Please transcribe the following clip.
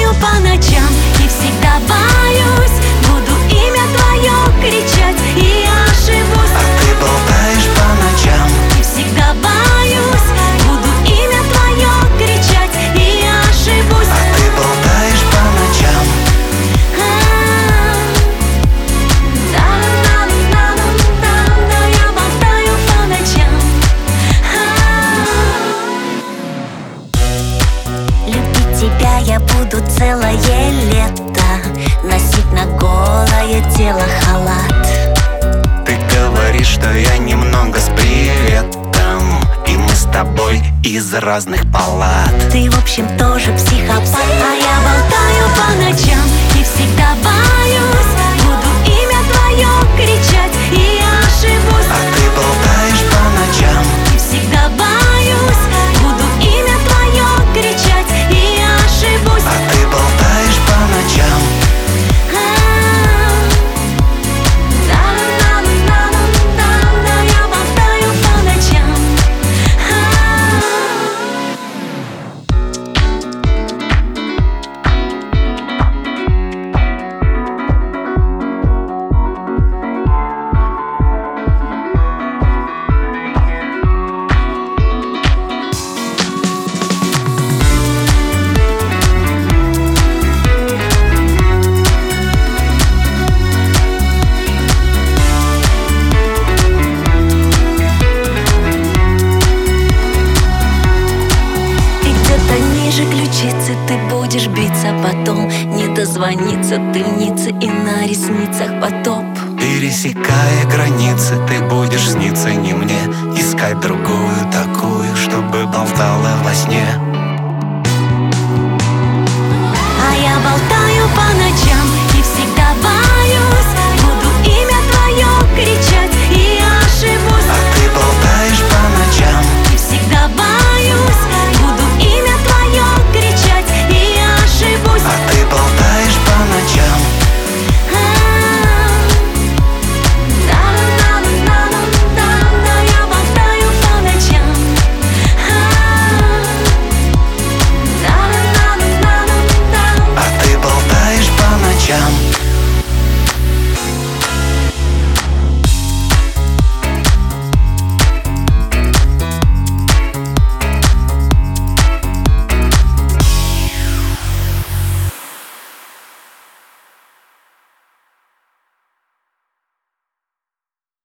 болтаю по ночам и всегда боюсь. Буду имя твое кричать, и я ошибусь. А ты болтаешь по ночам И всегда боюсь. Буду имя твое кричать, и я ошибусь. А ты болтаешь по ночам Да, я болтаю по ночам. Любить тебя я буду целое лето, носить на голое тело халат. Ты говоришь, что я немного с приветом, и мы с тобой из разных палат. Ты, в общем, тоже психопат. А я болтаю по ночам и всегда боюсь. Буду имя твое кричать, и я ошибусь. А ты болтаешь по ночам И всегда боюсь. Буду имя твое кричать, и я ошибусь. А ты болтаешь по ночам Да, я болтаю по ночам. Ниже ключицы ты будешь биться, потом не дозвониться, дымницы и на ресницах потоп. Пересекая границы, ты будешь сниться не мне, искать другую такую, чтобы болтала во сне.